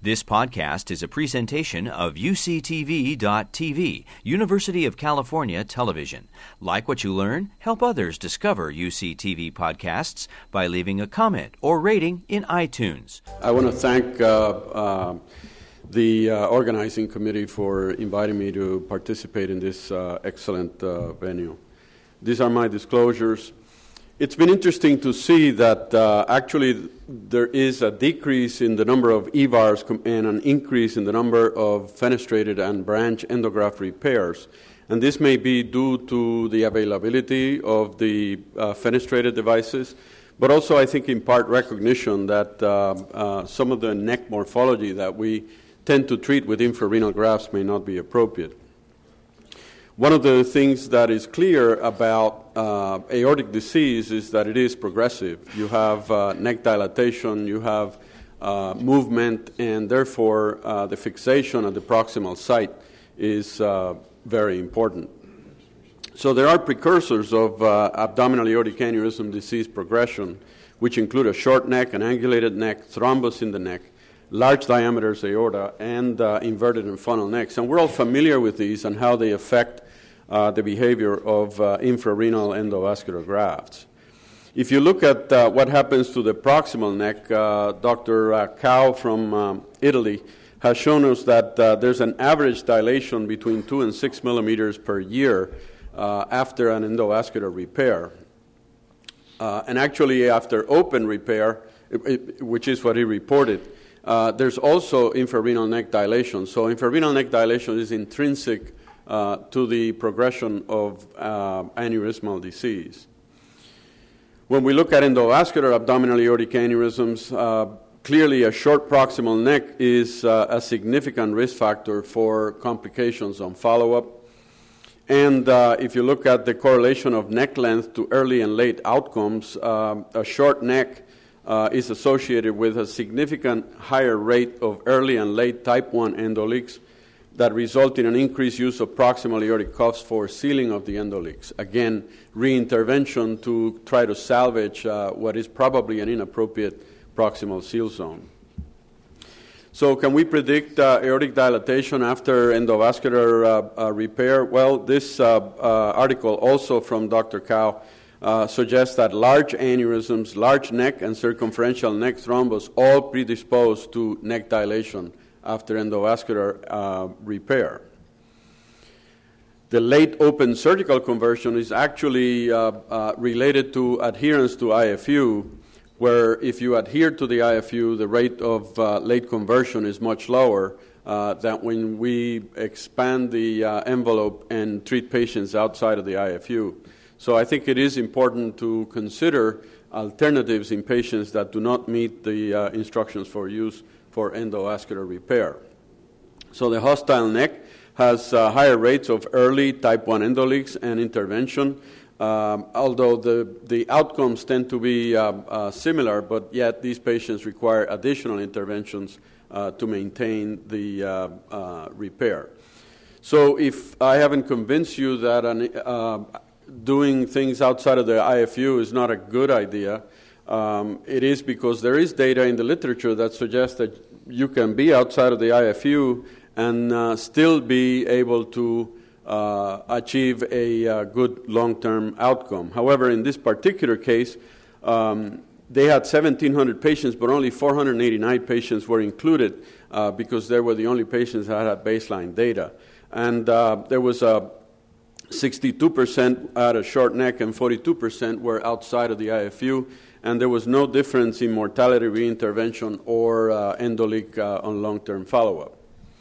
This podcast is a presentation of UCTV.tv, University of California Television. Like what you learn? Help others discover UCTV podcasts by leaving a comment or rating in iTunes. I want to thank the organizing committee for inviting me to participate in this excellent venue. These are my disclosures. It's been interesting to see that actually there is a decrease in the number of EVARs and an increase in the number of fenestrated and branch endograft repairs. And this may be due to the availability of the fenestrated devices, but also I think in part recognition that some of the neck morphology that we tend to treat with infrarenal grafts may not be appropriate. One of the things that is clear about aortic disease is that it is progressive. You have neck dilatation, you have movement, and therefore the fixation at the proximal site is very important. So there are precursors of abdominal aortic aneurysm disease progression, which include a short neck, an angulated neck, thrombus in the neck, large diameters aorta, and inverted and funnel necks. And we're all familiar with these and how they affect the behavior of infrarenal endovascular grafts. If you look at what happens to the proximal neck, Dr. Cao from Italy has shown us that there's an average dilation between 2 and 6 millimeters per year after an endovascular repair. And actually after open repair, which is what he reported, there's also infrarenal neck dilation. So infrarenal neck dilation is intrinsic to the progression of aneurysmal disease. When we look at endovascular abdominal aortic aneurysms, clearly a short proximal neck is a significant risk factor for complications on follow-up. And if you look at the correlation of neck length to early and late outcomes, a short neck is associated with a significant higher rate of early and late type 1 endoleaks that result in an increased use of proximal aortic cuffs for sealing of the endoleaks. Again, reintervention to try to salvage what is probably an inappropriate proximal seal zone. So can we predict aortic dilatation after endovascular repair? Well, this article also from Dr. Cao suggests that large aneurysms, large neck and circumferential neck thrombus all predispose to neck dilation after endovascular repair. The late open surgical conversion is actually related to adherence to IFU, where if you adhere to the IFU, the rate of late conversion is much lower than when we expand the envelope and treat patients outside of the IFU. So I think it is important to consider alternatives in patients that do not meet the instructions for use for endovascular repair. So the hostile neck has higher rates of early type 1 endoleaks and intervention, although the outcomes tend to be similar, but yet these patients require additional interventions to maintain the repair. So if I haven't convinced you that doing things outside of the IFU is not a good idea, it is because there is data in the literature that suggests that you can be outside of the IFU and still be able to achieve a good long-term outcome. However, in this particular case, they had 1,700 patients, but only 489 patients were included because they were the only patients that had baseline data. And there was a 62% had a short neck and 42% were outside of the IFU, and there was no difference in mortality reintervention or endoleak on long-term follow-up.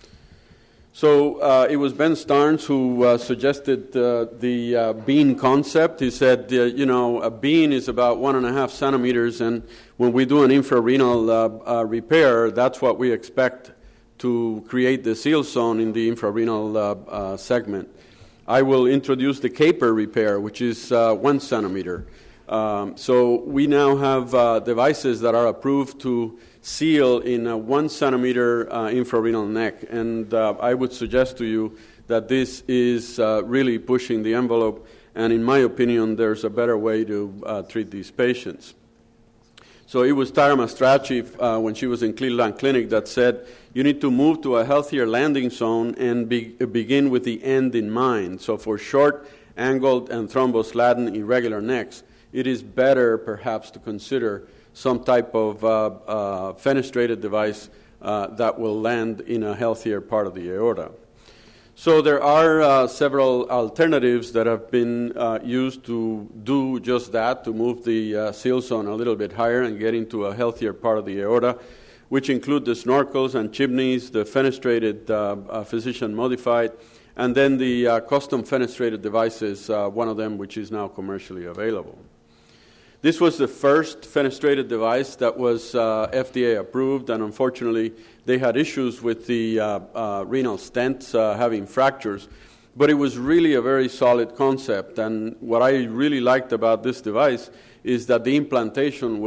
So it was Ben Starnes who suggested the bean concept. He said, a bean is about 1.5 centimeters, and when we do an infrarenal repair, that's what we expect to create the seal zone in the infrarenal segment. I will introduce the caper repair, which is 1 centimeter. So we now have devices that are approved to seal in a 1 centimeter infrarenal neck, and I would suggest to you that this is really pushing the envelope, and in my opinion, there's a better way to treat these patients. So it was Tara Mastracci, when she was in Cleveland Clinic, that said, you need to move to a healthier landing zone and begin with the end in mind. So for short, angled, and thrombus-laden irregular necks, it is better perhaps to consider some type of fenestrated device that will land in a healthier part of the aorta. So there are several alternatives that have been used to do just that, to move the seal zone a little bit higher and get into a healthier part of the aorta, which include the snorkels and chimneys, the fenestrated physician-modified, and then the custom fenestrated devices, one of them which is now commercially available. This was the first fenestrated device that was FDA approved, and unfortunately they had issues with the renal stents having fractures, but it was really a very solid concept. And what I really liked about this device is that the implantation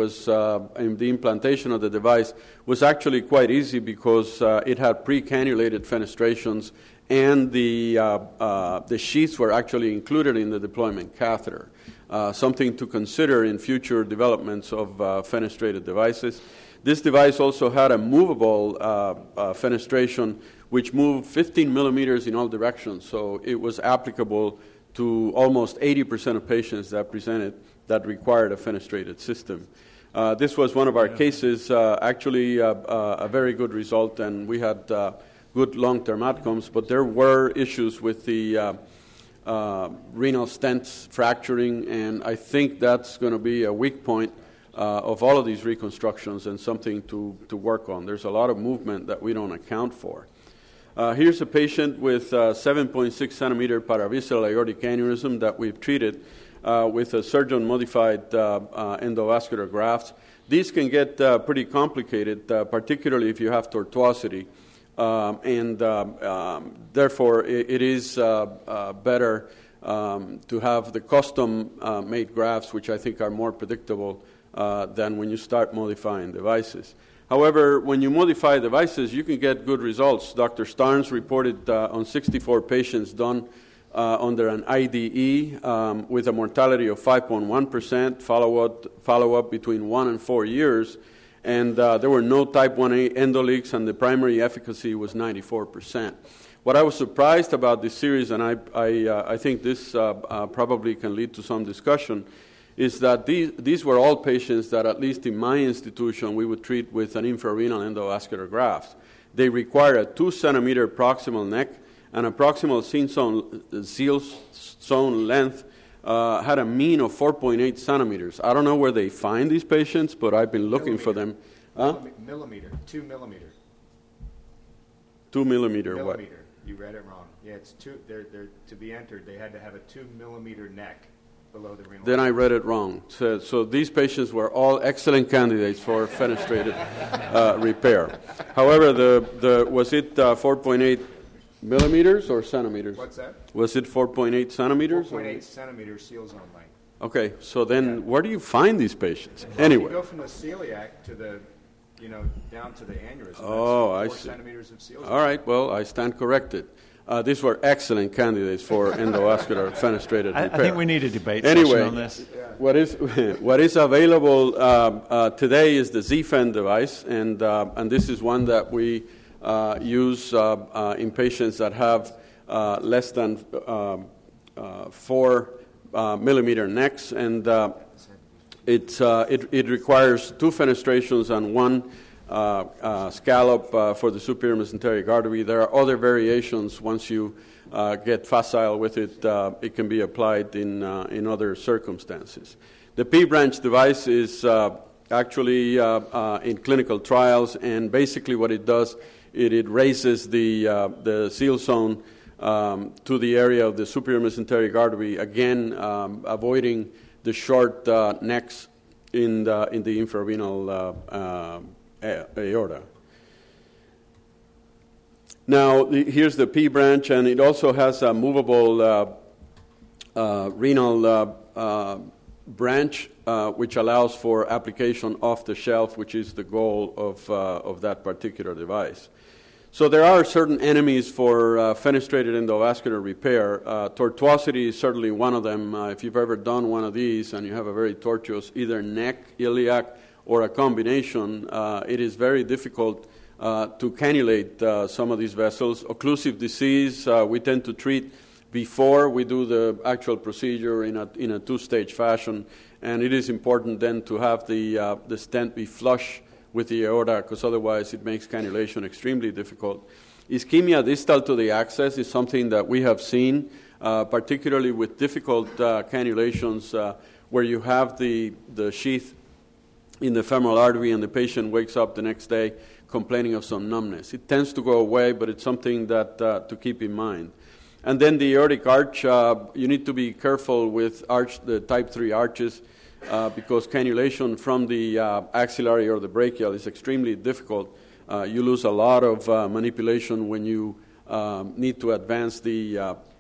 of the device was actually quite easy because it had pre-cannulated fenestrations, and the sheaths were actually included in the deployment catheter. Something to consider in future developments of fenestrated devices. This device also had a movable fenestration which moved 15 millimeters in all directions, so it was applicable to almost 80% of patients that presented that required a fenestrated system. This was one of our cases, actually a very good result, and we had good long-term outcomes, but there were issues with the renal stents fracturing, and I think that's going to be a weak point of all of these reconstructions and something to work on. There's a lot of movement that we don't account for. Here's a patient with 7.6 centimeter paravisceral aortic aneurysm that we've treated with a surgeon-modified endovascular grafts. These can get pretty complicated, particularly if you have tortuosity. Therefore, it is better to have the custom-made grafts, which I think are more predictable than when you start modifying devices. However, when you modify devices, you can get good results. Dr. Starnes reported on 64 patients done under an IDE with a mortality of 5.1%, follow-up between 1 and 4 years, and there were no type 1A endoleaks, and the primary efficacy was 94%. What I was surprised about this series, and I think this probably can lead to some discussion, is that these were all patients that, at least in my institution, we would treat with an infrarenal endovascular graft. They require a 2-centimeter proximal neck, and a proximal seal zone length had a mean of 4.8 centimeters. I don't know where they find these patients, but I've been looking for them. Millimeter, 2 millimeter. 2 millimeter, what? Millimeter. You read it wrong. Yeah, it's 2. They're to be entered, they had to have a 2 millimeter neck below the renal. Then I read it wrong. So these patients were all excellent candidates for fenestrated repair. However, was it 4.8 millimeters or centimeters? What's that? Was it 4.8 centimeters? 4.8 centimeters seal zone length. Okay, so then where do you find these patients? Anyway. You go from the celiac to the, down to the aneurysm. Oh, That's 4 I see. centimeters of seal zone. All right, well, I stand corrected. These were excellent candidates for endovascular fenestrated repair. I think we need a debate session on this. What is available today is the ZFen device, and this is one that we use in patients that have less than 4 millimeter necks, and it requires 2 fenestrations and 1 scallop for the superior mesenteric artery. There are other variations. Once you get facile with it, it can be applied in other circumstances. The P-branch device is actually in clinical trials, and basically what it does, it raises the seal zone to the area of the superior mesenteric artery, again avoiding the short necks in the infrarenal aorta. Now, here's the P branch, and it also has a movable renal branch, which allows for application off the shelf, which is the goal of that particular device. So there are certain enemies for fenestrated endovascular repair. Tortuosity is certainly one of them. If you've ever done one of these and you have a very tortuous either neck, iliac, or a combination, it is very difficult to cannulate some of these vessels. Occlusive disease, we tend to treat before we do the actual procedure in a two-stage fashion, and it is important then to have the stent be flush with the aorta, because otherwise it makes cannulation extremely difficult. Ischemia distal to the access is something that we have seen, particularly with difficult cannulations where you have the sheath in the femoral artery and the patient wakes up the next day complaining of some numbness. It tends to go away, but it's something that to keep in mind. And then the aortic arch, you need to be careful with the type 3 arches because cannulation from the axillary or the brachial is extremely difficult. You lose a lot of manipulation when you need to advance the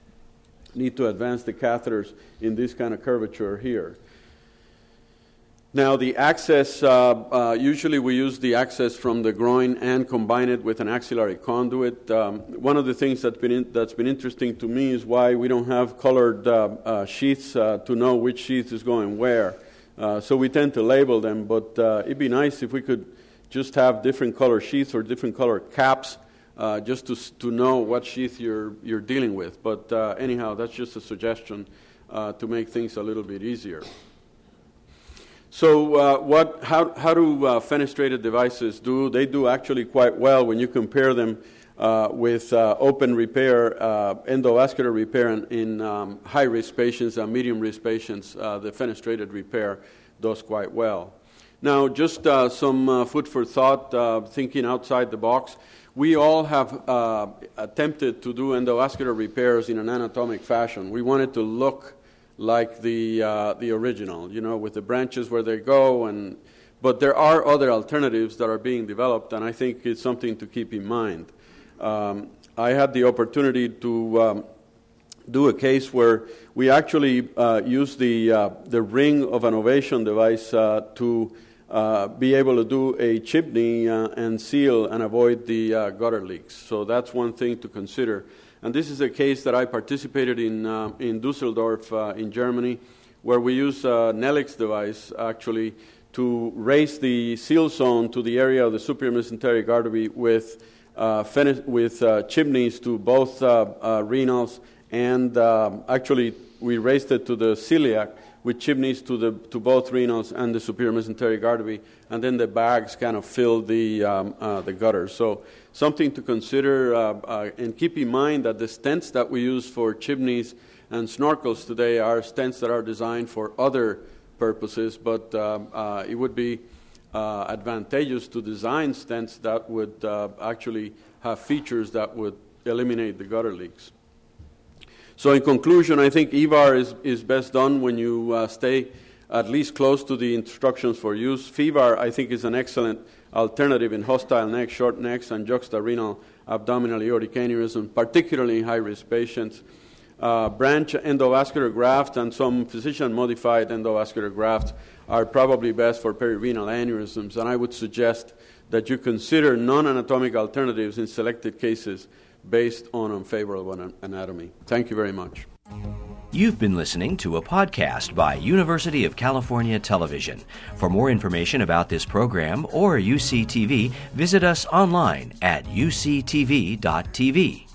catheters in this kind of curvature here. Now the access, usually we use the access from the groin and combine it with an axillary conduit. One of the things that's been interesting to me is why we don't have colored sheaths to know which sheath is going where. So we tend to label them, but it'd be nice if we could just have different color sheaths or different color caps just to know what sheath you're dealing with. But anyhow, that's just a suggestion to make things a little bit easier. So how do fenestrated devices do? They do actually quite well when you compare them with open repair, endovascular repair in high-risk patients and medium-risk patients. The fenestrated repair does quite well. Now, just some food for thought, thinking outside the box. We all have attempted to do endovascular repairs in an anatomic fashion. We want it to look like the original, with the branches where they go. But there are other alternatives that are being developed, and I think it's something to keep in mind. I had the opportunity to do a case where we actually used the ring of an Ovation device to be able to do a chimney and seal and avoid the gutter leaks. So that's one thing to consider. And this is a case that I participated in Dusseldorf in Germany, where we use a Nelix device actually to raise the seal zone to the area of the superior mesenteric artery with chimneys to both renals, and actually we raised it to the celiac with chimneys to both renals and the superior mesenteric artery, and then the bags kind of fill the gutter. So something to consider, and keep in mind that the stents that we use for chimneys and snorkels today are stents that are designed for other purposes, but it would be advantageous to design stents that would actually have features that would eliminate the gutter leaks. So in conclusion, I think EVAR is best done when you stay at least close to the instructions for use. FEVAR, I think, is an excellent alternative in hostile necks, short necks, and juxtarenal abdominal aortic aneurysm, particularly in high-risk patients. Branch endovascular graft and some physician-modified endovascular grafts are probably best for perirenal aneurysms, and I would suggest that you consider non-anatomic alternatives in selected cases based on unfavorable anatomy. Thank you very much. You've been listening to a podcast by University of California Television. For more information about this program or UCTV, visit us online at uctv.tv.